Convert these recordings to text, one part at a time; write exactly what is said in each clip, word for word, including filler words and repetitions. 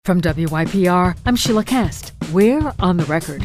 From W Y P R, I'm Sheila Kast. We're on the record.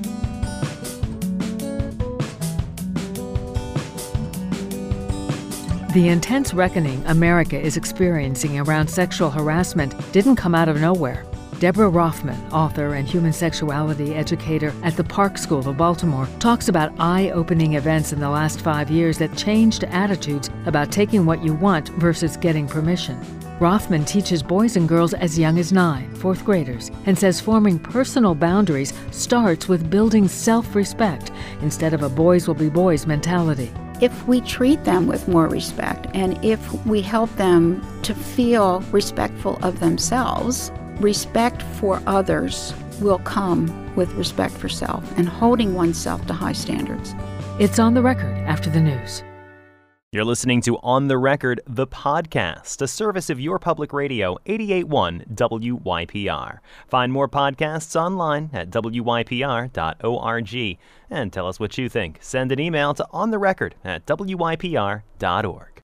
The intense reckoning America is experiencing around sexual harassment didn't come out of nowhere. Deborah Roffman, author and human sexuality educator at the Park School of Baltimore, talks about eye-opening events in the last five years that changed attitudes about taking what you want versus getting permission. Roffman teaches boys and girls as young as nine, fourth graders, and says forming personal boundaries starts with building self-respect instead of a boys will be boys mentality. If we treat them with more respect, and if we help them to feel respectful of themselves, respect for others will come with respect for self and holding oneself to high standards. It's On the Record after the news. You're listening to On the Record, the podcast, a service of your public radio, eighty-eight point one W Y P R. Find more podcasts online at W Y P R dot org. And tell us what you think. Send an email to ontherecord at W Y P R dot org.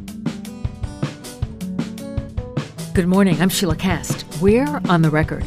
Good morning, I'm Sheila Kast. We're On the Record.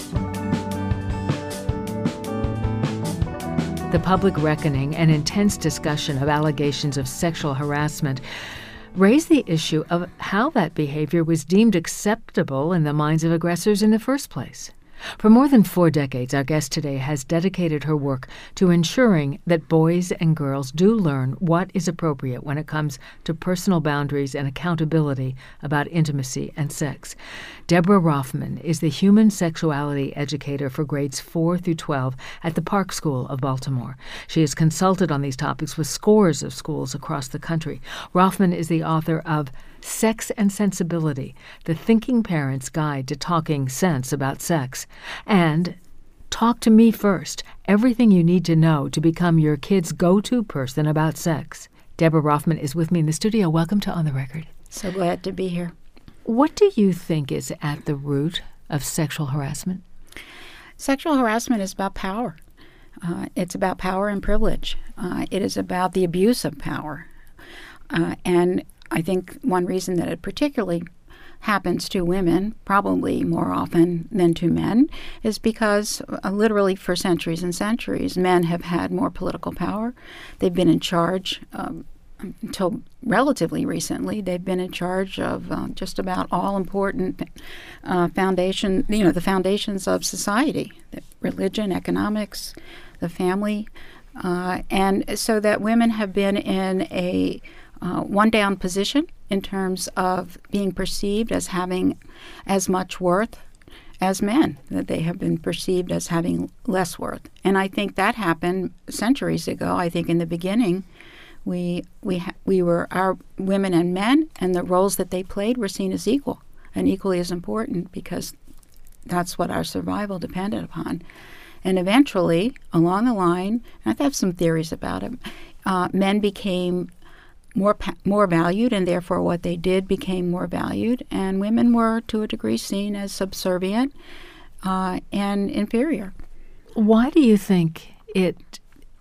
The public reckoning and intense discussion of allegations of sexual harassment raised the issue of how that behavior was deemed acceptable in the minds of aggressors in the first place. For more than four decades, our guest today has dedicated her work to ensuring that boys and girls do learn what is appropriate when it comes to personal boundaries and accountability about intimacy and sex. Deborah Roffman is the human sexuality educator for grades four through twelve at the Park School of Baltimore. She has consulted on these topics with scores of schools across the country. Roffman is the author of Sex and Sensibility, The Thinking Parent's Guide to Talking Sense About Sex, and Talk to Me First, Everything You Need to Know to Become Your Kid's Go-To Person About Sex. Deborah Roffman is with me in the studio. Welcome to On the Record. So glad to be here. What do you think is at the root of sexual harassment? Sexual harassment is about power. Uh, it's about power and privilege. Uh, it is about the abuse of power. Uh, and I think one reason that it particularly happens to women, probably more often than to men, is because uh, literally for centuries and centuries, men have had more political power. They've been in charge um, until relatively recently. They've been in charge of uh, just about all important uh, foundation, you know, the foundations of society, the religion, economics, the family, uh, and so that women have been in a Uh, one-down position in terms of being perceived as having as much worth as men, that they have been perceived as having less worth. And I think that happened centuries ago. I think in the beginning, we we ha- we were, our women and men, and the roles that they played were seen as equal and equally as important because that's what our survival depended upon. And eventually, along the line, and I have some theories about it, uh, men became more pa- more valued, and therefore what they did became more valued, and women were, to a degree, seen as subservient uh, and inferior. Why do you think it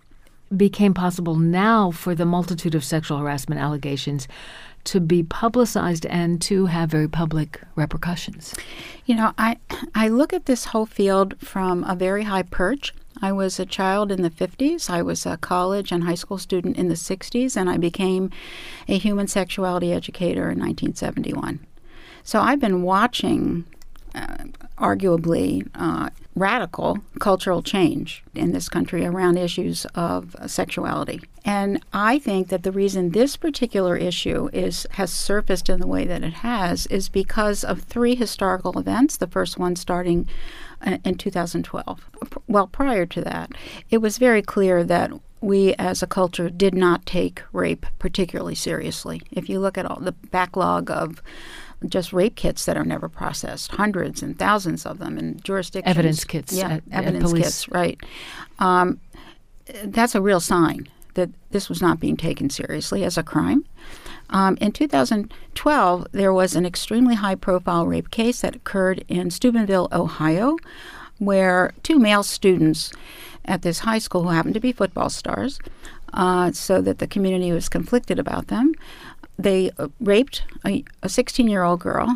became possible now for the multitude of sexual harassment allegations to be publicized and to have very public repercussions? You know, I I look at this whole field from a very high perch. I was a child in the fifties. I was a college and high school student in the sixties, and I became a human sexuality educator in nineteen seventy-one. So I've been watching uh, arguably uh, radical cultural change in this country around issues of uh, sexuality. And I think that the reason this particular issue is has surfaced in the way that it has is because of three historical events, the first one starting uh, in two thousand twelve. Well, prior to that, it was very clear that we as a culture did not take rape particularly seriously. If you look at all the backlog of just rape kits that are never processed, hundreds and thousands of them in jurisdictions. Evidence kits. Yeah, at, evidence at police. kits, right. Um, that's a real sign that this was not being taken seriously as a crime. Um, in two thousand twelve, there was an extremely high-profile rape case that occurred in Steubenville, Ohio, where two male students at this high school who happened to be football stars, uh, so that the community was conflicted about them, they uh, raped a sixteen-year-old girl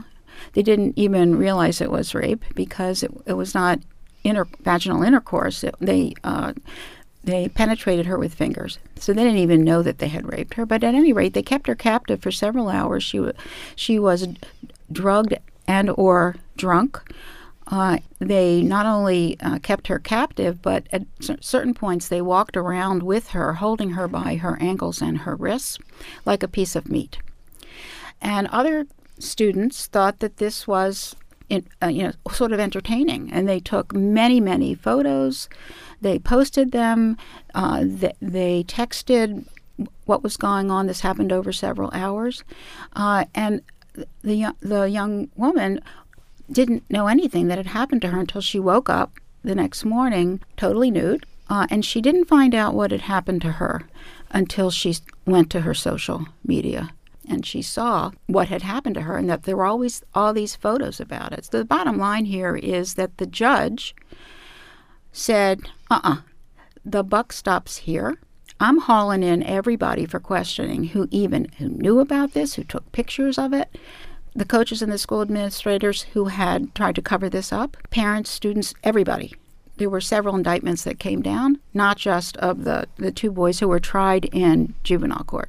They didn't even realize it was rape because it, it was not inter- vaginal intercourse. It, they uh, they penetrated her with fingers. So they didn't even know that they had raped her. But at any rate, they kept her captive for several hours. She, w- she was drugged and or drunk. Uh, they not only uh, kept her captive, but at c- certain points they walked around with her, holding her by her ankles and her wrists like a piece of meat. And other students thought that this was in, uh, you know, sort of entertaining, and they took many, many photos. They posted them. Uh, th- they texted what was going on. This happened over several hours. Uh, and the, the young woman didn't know anything that had happened to her until she woke up the next morning totally nude. Uh, and she didn't find out what had happened to her until she went to her social media. And she saw what had happened to her and that there were always all these photos about it. So the bottom line here is that the judge said, uh-uh, the buck stops here. I'm hauling in everybody for questioning who even who knew about this, who took pictures of it, the coaches and the school administrators who had tried to cover this up, parents, students, everybody. There were several indictments that came down, not just of the, the two boys who were tried in juvenile court.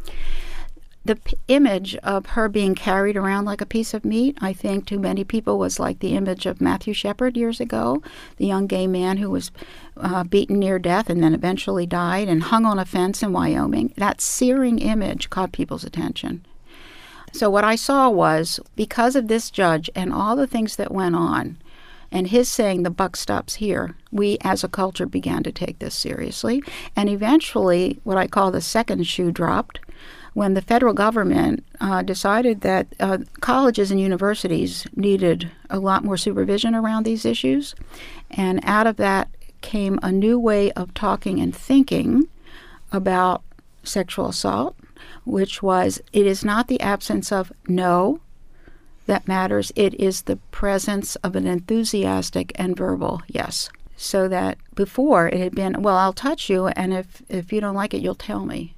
The p- image of her being carried around like a piece of meat, I think, to many people was like the image of Matthew Shepard years ago, the young gay man who was uh, beaten near death and then eventually died and hung on a fence in Wyoming. That searing image caught people's attention. So what I saw was, because of this judge and all the things that went on, and his saying the buck stops here, we as a culture began to take this seriously. And eventually, what I call the second shoe dropped, when the federal government uh, decided that uh, colleges and universities needed a lot more supervision around these issues. And out of that came a new way of talking and thinking about sexual assault, which was, it is not the absence of no that matters. It is the presence of an enthusiastic and verbal yes. So that before it had been, well, I'll touch you, and if, if you don't like it, you'll tell me.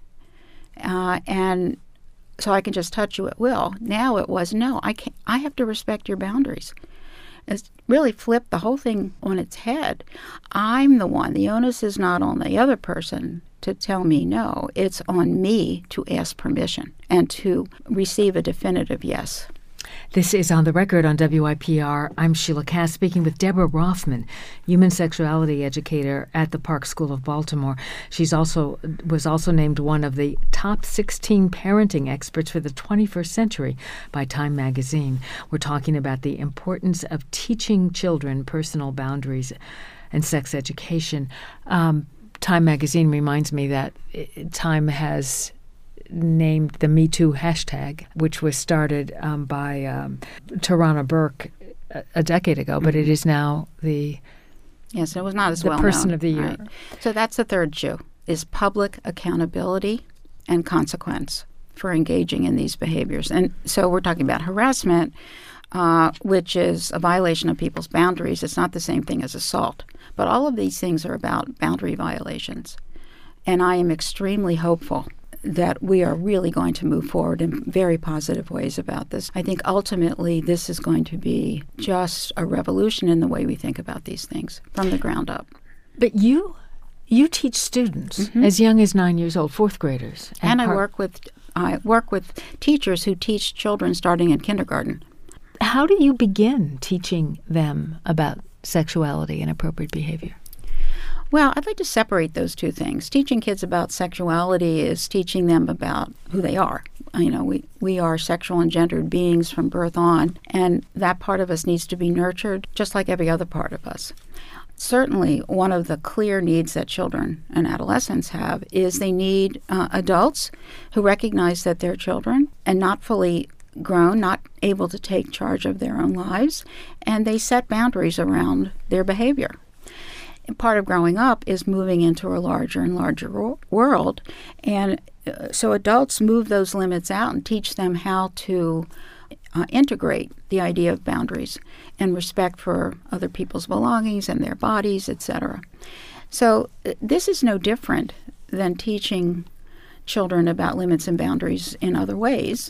Uh, and so I can just touch you at will. Now it was, no, I can't, I have to respect your boundaries. It's really flipped the whole thing on its head. I'm the one. The onus is not on the other person to tell me no. It's on me to ask permission and to receive a definitive yes. This is On the Record on W I P R. I'm Sheila Cass, speaking with Deborah Rothman, human sexuality educator at the Park School of Baltimore. She's also was also named one of the top sixteen parenting experts for the twenty-first century by Time magazine. We're talking about the importance of teaching children personal boundaries and sex education. Um, Time magazine reminds me that Time has named the Me Too hashtag, which was started um, by um, Tarana Burke a, a decade ago, but it is now the yes, it was not as the well person known. of the year. Right. So that's the third shoe, is public accountability and consequence for engaging in these behaviors. And so we're talking about harassment, uh, which is a violation of people's boundaries. It's not the same thing as assault. But all of these things are about boundary violations. And I am extremely hopeful that we are really going to move forward in very positive ways about this. I think ultimately this is going to be just a revolution in the way we think about these things from the ground up. But you you teach students Mm-hmm. as young as nine years old, fourth graders. And I Park- work with I work with teachers who teach children starting in kindergarten. How do you begin teaching them about sexuality and appropriate behavior? Well, I'd like to separate those two things. Teaching kids about sexuality is teaching them about who they are. You know, we, we are sexual and gendered beings from birth on, and that part of us needs to be nurtured just like every other part of us. Certainly, one of the clear needs that children and adolescents have is they need uh, adults who recognize that they're children and not fully grown, not able to take charge of their own lives, and they set boundaries around their behavior. And part of growing up is moving into a larger and larger ro- world. And uh, so adults move those limits out and teach them how to uh, integrate the idea of boundaries and respect for other people's belongings and their bodies, et cetera. So uh, this is no different than teaching children about limits and boundaries in other ways.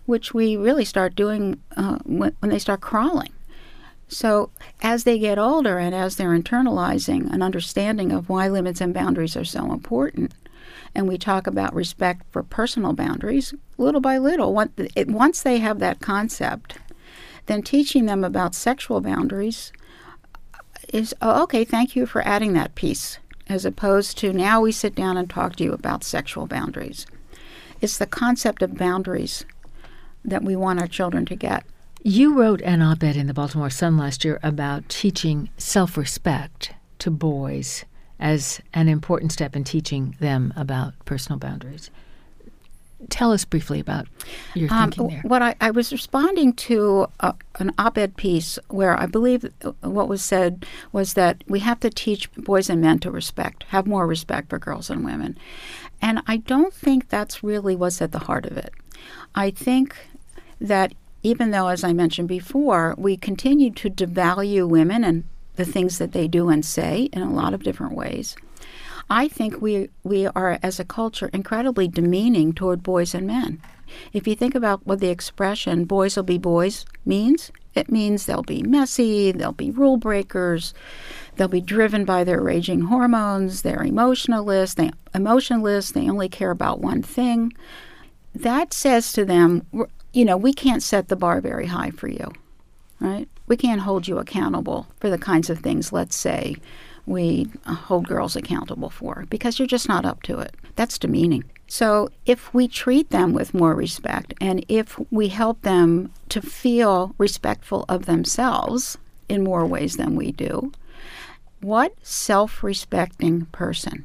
which we really start doing uh, when, when they start crawling. So as they get older and as they're internalizing an understanding of why limits and boundaries are so important, and we talk about respect for personal boundaries, little by little, once they have that concept, then teaching them about sexual boundaries is, oh, okay, thank you for adding that piece, as opposed to now we sit down and talk to you about sexual boundaries. It's the concept of boundaries that we want our children to get. You wrote an op-ed in the Baltimore Sun last year about teaching self-respect to boys as an important step in teaching them about personal boundaries. Tell us briefly about your thinking um, there. What I, I was responding to a, an op-ed piece where I believe what was said was that we have to teach boys and men to respect, have more respect for girls and women. And I don't think that's really what's at the heart of it. I think that even though, as I mentioned before, we continue to devalue women and the things that they do and say in a lot of different ways, I think we we are, as a culture, incredibly demeaning toward boys and men. If you think about what the expression boys will be boys means, it means they'll be messy, they'll be rule breakers, they'll be driven by their raging hormones, they're emotionalist, they, emotionless, they only care about one thing. That says to them, you know, we can't set the bar very high for you, right? We can't hold you accountable for the kinds of things, let's say, we hold girls accountable for, because you're just not up to it. That's demeaning. So if we treat them with more respect, and if we help them to feel respectful of themselves in more ways than we do, what self-respecting person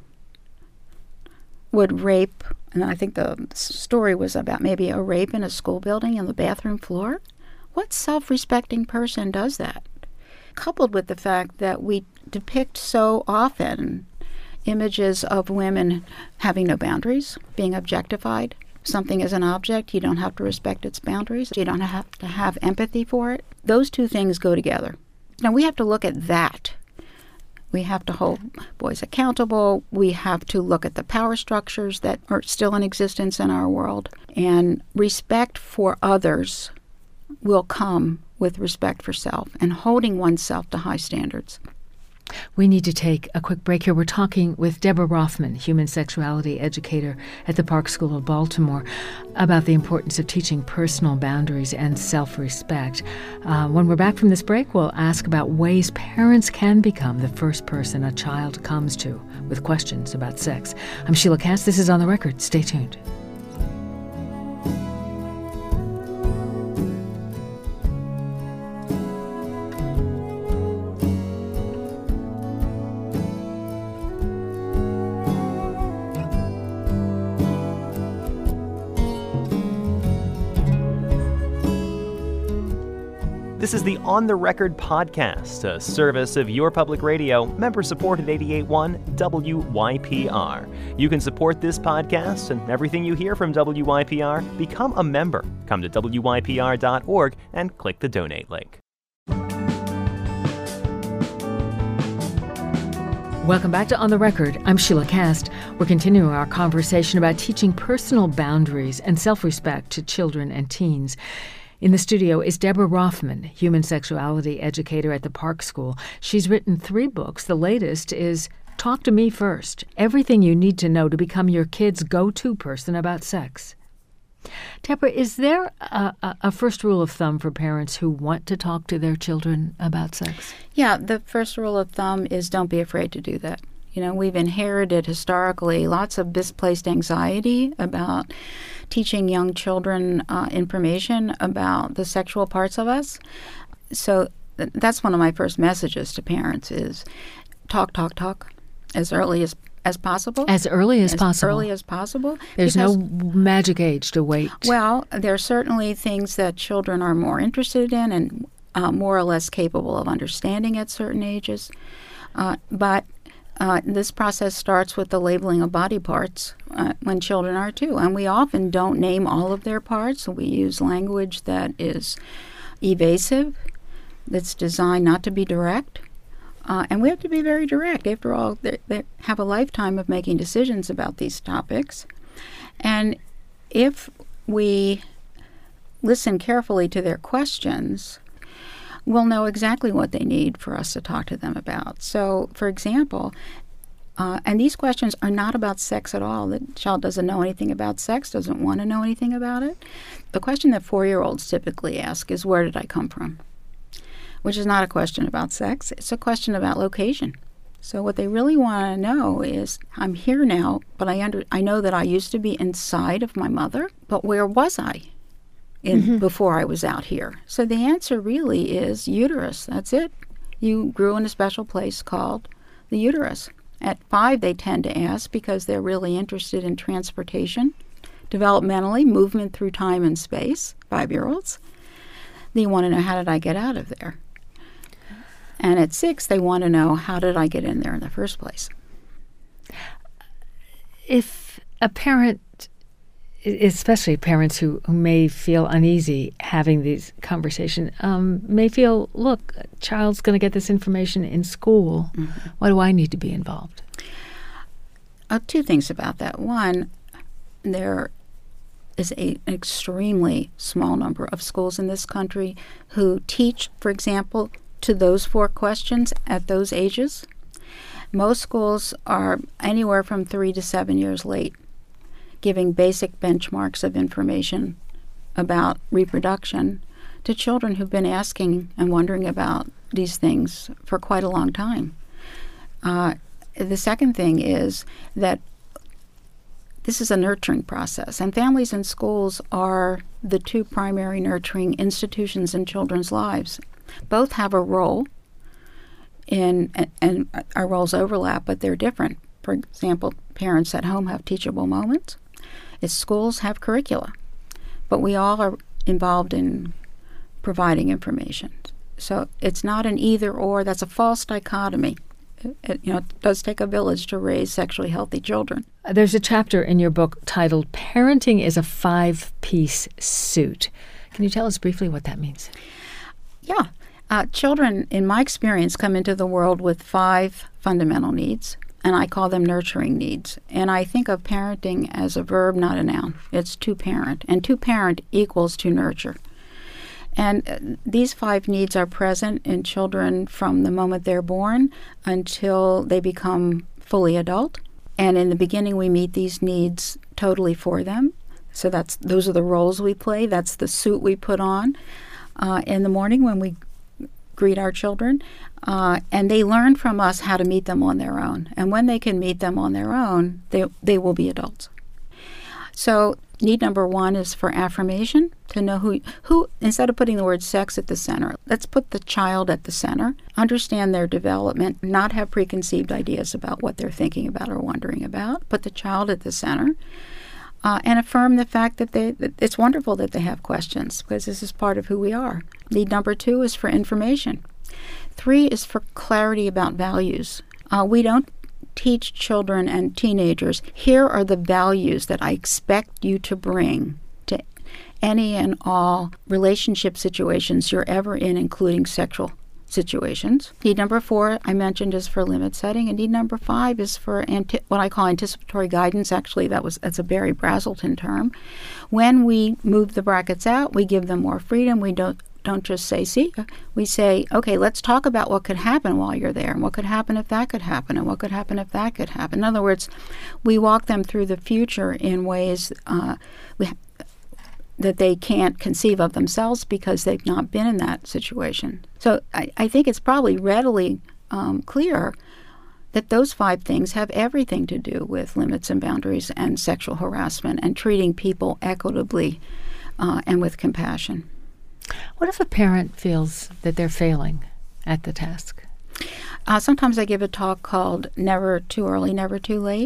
would rape, and I think the story was about maybe a rape in a school building on the bathroom floor? What self-respecting person does that? Coupled with the fact that we depict so often images of women having no boundaries, being objectified. Something is an object, you don't have to respect its boundaries, you don't have to have empathy for it. Those two things go together. Now we have to look at that. We have to hold boys accountable. We have to look at the power structures that are still in existence in our world. And respect for others will come with respect for self and holding oneself to high standards. We need to take a quick break here. We're talking with Deborah Rothman, human sexuality educator at the Park School of Baltimore, about the importance of teaching personal boundaries and self-respect. Uh, when we're back from this break, we'll ask about ways parents can become the first person a child comes to with questions about sex. I'm Sheila Cass. This is On the Record. Stay tuned. This is the On the Record podcast, a service of your public radio, member-supported eighty-eight point one W Y P R. You can support this podcast and everything you hear from W Y P R. Become a member. Come to W Y P R dot org and click the donate link. Welcome back to On the Record. I'm Sheila Cass. We're continuing our conversation about teaching personal boundaries and self-respect to children and teens. In the studio is Deborah Rothman, human sexuality educator at the Park School. She's written three books. The latest is Talk to Me First, Everything You Need to Know to Become Your Kid's Go-To Person About Sex. Deborah, is there a, a, a first rule of thumb for parents who want to talk to their children about sex? Yeah, the first rule of thumb is don't be afraid to do that. You know, we've inherited historically lots of misplaced anxiety about teaching young children uh, information about the sexual parts of us. So th- that's one of my first messages to parents is talk, talk, talk as early as as possible. As early as, as possible. As early as possible. There's because, no magic age to wait. Well, there are certainly things that children are more interested in and uh, more or less capable of understanding at certain ages. Uh, but Uh, this process starts with the labeling of body parts uh, when children are two. And we often don't name all of their parts. We use language that is evasive, that's designed not to be direct. Uh, and we have to be very direct. After all, they, they have a lifetime of making decisions about these topics. And if we listen carefully to their questions, we'll know exactly what they need for us to talk to them about. So, for example, uh, and these questions are not about sex at all. The child doesn't know anything about sex, doesn't want to know anything about it. The question that four-year-olds typically ask is, where did I come from? Which is not a question about sex. It's a question about location. So what they really want to know is, I'm here now, but I under I know that I used to be inside of my mother, but where was I in mm-hmm. before I was out here? So the answer really is uterus. That's it. You grew in a special place called the uterus. At five, they tend to ask because they're really interested in transportation, developmentally, movement through time and space, five-year-olds. They want to know, how did I get out of there? And at six, they want to know, how did I get in there in the first place? If a parent, especially parents who, who may feel uneasy having these conversations, um, may feel, look, a child's going to get this information in school. Mm-hmm. Why do I need to be involved? Uh, two things about that. One, there is a, an extremely small number of schools in this country who teach, for example, to those four questions at those ages. Most schools are anywhere from three to seven years late, giving basic benchmarks of information about reproduction to children who've been asking and wondering about these things for quite a long time. Uh, the second thing is that this is a nurturing process, and families and schools are the two primary nurturing institutions in children's lives. Both have a role in, and, and our roles overlap, but they're different. For example, parents at home have teachable moments. Its schools have curricula, but we all are involved in providing information. So it's not an either or. That's a false dichotomy. It, it, you know, it does take a village to raise sexually healthy children. There's a chapter in your book titled "Parenting is a Five-Piece Suit." Can you tell us briefly what that means? Yeah. Uh, children, in my experience, come into the world with five fundamental needs, and I call them nurturing needs. And I think of parenting as a verb, not a noun. It's to parent, and to parent equals to nurture. And uh, these five needs are present in children from the moment they're born until they become fully adult. And in the beginning, we meet these needs totally for them. So that's those are the roles we play. That's the suit we put on uh, in the morning when we greet our children, uh, and they learn from us how to meet them on their own. And when they can meet them on their own, they they will be adults. So need number one is for affirmation, to know who, who, instead of putting the word sex at the center, let's put the child at the center, understand their development, not have preconceived ideas about what they're thinking about or wondering about, put the child at the center. Uh, and affirm the fact that, they, that it's wonderful that they have questions, because this is part of who we are. Need number two is for information. Three is for clarity about values. Uh, we don't teach children and teenagers, here are the values that I expect you to bring to any and all relationship situations you're ever in, including sexual situations. Need number four, I mentioned, is for limit setting, and need number five is for anti- what I call anticipatory guidance. Actually, that was that's a Barry Brazelton term. When we move the brackets out, we give them more freedom. We don't don't just say, see, we say, okay, let's talk about what could happen while you're there, and what could happen if that could happen, and what could happen if that could happen. In other words, we walk them through the future in ways uh, we ha- that they can't conceive of themselves because they've not been in that situation. So I, I think it's probably readily um, clear that those five things have everything to do with limits and boundaries and sexual harassment and treating people equitably uh, and with compassion. What if a parent feels that they're failing at the task? Uh, sometimes I give a talk called Never Too Early, Never Too Late.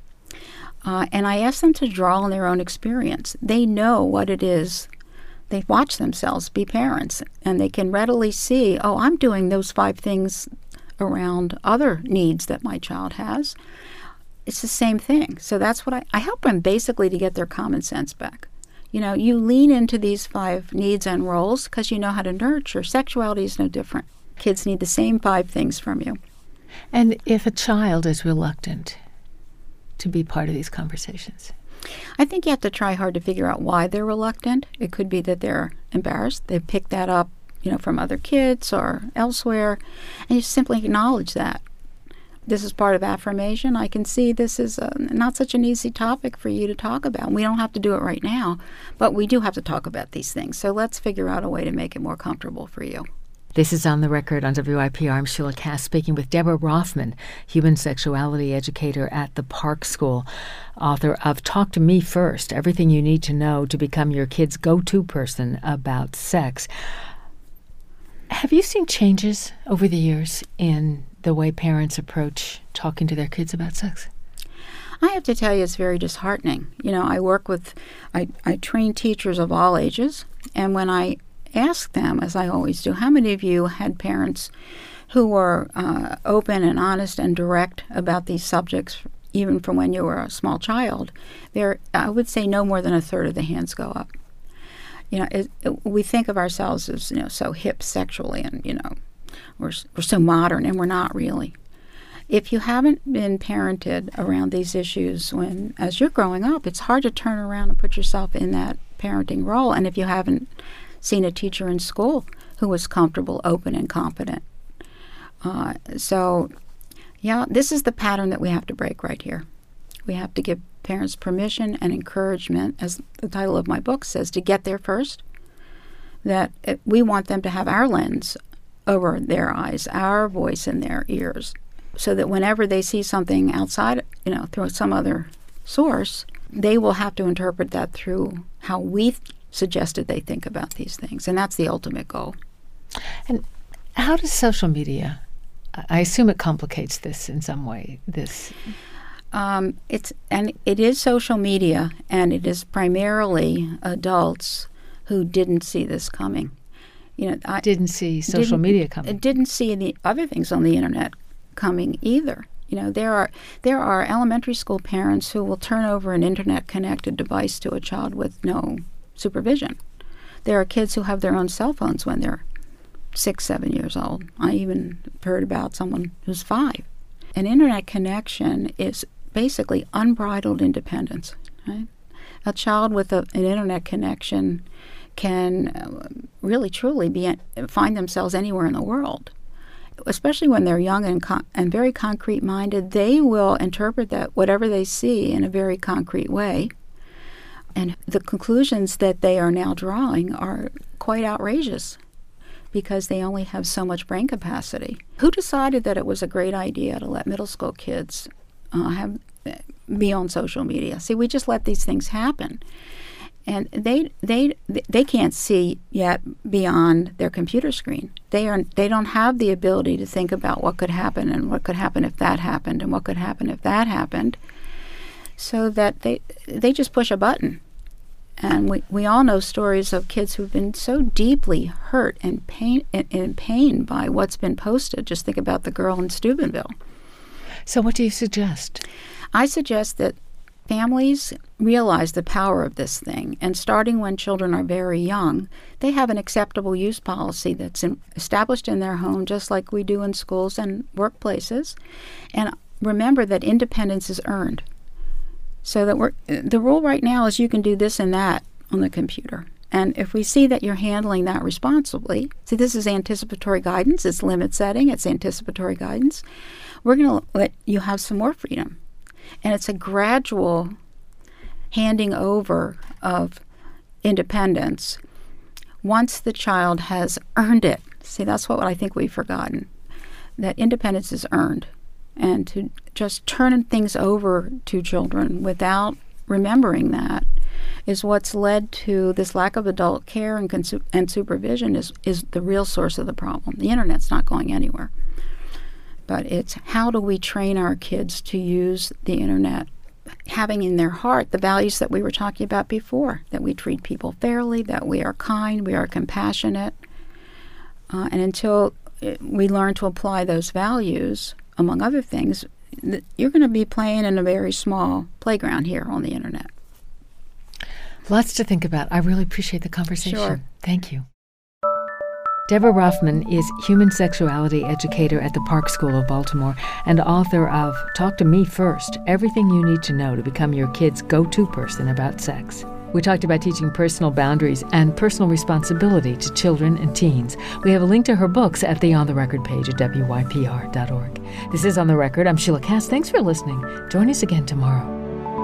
Uh, and I ask them to draw on their own experience. They know what it is. They watch themselves be parents, and they can readily see, oh, I'm doing those five things around other needs that my child has. It's the same thing. So that's what I, I help them basically to get their common sense back. You know, you lean into these five needs and roles because you know how to nurture. Sexuality is no different. Kids need the same five things from you. And if a child is reluctant to be part of these conversations? I think you have to try hard to figure out why they're reluctant. It could be that they're embarrassed. They've picked that up, you know, from other kids or elsewhere, and you simply acknowledge that. This is part of affirmation. I can see this is a, not such an easy topic for you to talk about. We don't have to do it right now, but we do have to talk about these things. So let's figure out a way to make it more comfortable for you. This is On the Record on W I P R. I'm Sheila Cass speaking with Deborah Rothman, human sexuality educator at the Park School, author of Talk to Me First, Everything You Need to Know to Become Your Kid's Go-To Person About Sex. Have you seen changes over the years in the way parents approach talking to their kids about sex? I have to tell you, it's very disheartening. You know, I work with, I, I train teachers of all ages, and when I ask them, as I always do, how many of you had parents who were uh, open and honest and direct about these subjects, even from when you were a small child, there, I would say no more than a third of the hands go up. You know, it, it, we think of ourselves as, you know, so hip sexually, and, you know, we're, we're so modern, and we're not really. If you haven't been parented around these issues when, as you're growing up, it's hard to turn around and put yourself in that parenting role. And if you haven't seen a teacher in school who was comfortable, open, and competent. Uh, so, yeah, this is the pattern that we have to break right here. We have to give parents permission and encouragement, as the title of my book says, to get there first, that it, we want them to have our lens over their eyes, our voice in their ears, so that whenever they see something outside, you know, through some other source, they will have to interpret that through how we th- suggested they think about these things. And that's the ultimate goal. And how does social media, I assume it complicates this in some way, this... Um, it's and it is social media, and it is primarily adults who didn't see this coming. You know, I didn't see social didn't, media coming. Didn't see the other things on the internet coming either. You know, there are there are elementary school parents who will turn over an internet-connected device to a child with no supervision. There are kids who have their own cell phones when they're six, seven years old. I even heard about someone who's five. An internet connection is basically unbridled independence. Right? A child with a, an internet connection can uh, really, truly be find themselves anywhere in the world. Especially when they're young and con- and very concrete-minded, they will interpret that whatever they see in a very concrete way. And the conclusions that they are now drawing are quite outrageous because they only have so much brain capacity. Who decided that it was a great idea to let middle school kids uh, have be on social media? See, we just let these things happen. And they they they can't see yet beyond their computer screen. They are they don't have the ability to think about what could happen and what could happen if that happened and what could happen if that happened. So that they they just push a button. And we, we all know stories of kids who've been so deeply hurt and pain and, and pain by what's been posted. Just think about the girl in Steubenville. So what do you suggest? I suggest that families realize the power of this thing, and starting when children are very young, they have an acceptable use policy that's in, established in their home, just like we do in schools and workplaces. And remember that independence is earned. So that we're, the rule right now is you can do this and that on the computer. And if we see that you're handling that responsibly, see, this is anticipatory guidance, it's limit setting, it's anticipatory guidance, we're going to let you have some more freedom. And it's a gradual handing over of independence once the child has earned it. See, that's what I think we've forgotten, that independence is earned. And to just turn things over to children without remembering that is what's led to this lack of adult care and, consu- and supervision is, is the real source of the problem. The internet's not going anywhere. But it's how do we train our kids to use the internet, having in their heart the values that we were talking about before, that we treat people fairly, that we are kind, we are compassionate. Uh, and until it, we learn to apply those values, among other things, th- you're going to be playing in a very small playground here on the internet. Lots to think about. I really appreciate the conversation. Sure. Thank you. Deborah Ruffman is human sexuality educator at the Park School of Baltimore and author of Talk to Me First, Everything You Need to Know to Become Your Kid's Go-To Person About Sex. We talked about teaching personal boundaries and personal responsibility to children and teens. We have a link to her books at the On the Record page at W Y P R dot org. This is On the Record. I'm Sheila Cass. Thanks for listening. Join us again tomorrow.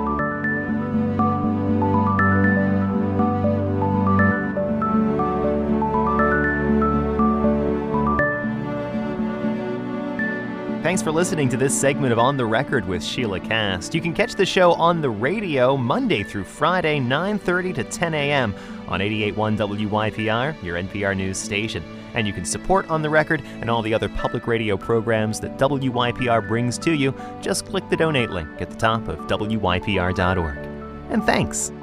Thanks for listening to this segment of On the Record with Sheila Cass. You can catch the show on the radio Monday through Friday, nine thirty to ten a.m. on eighty-eight point one W Y P R, your N P R news station. And you can support On the Record and all the other public radio programs that W Y P R brings to you. Just click the donate link at the top of W Y P R dot org. And thanks.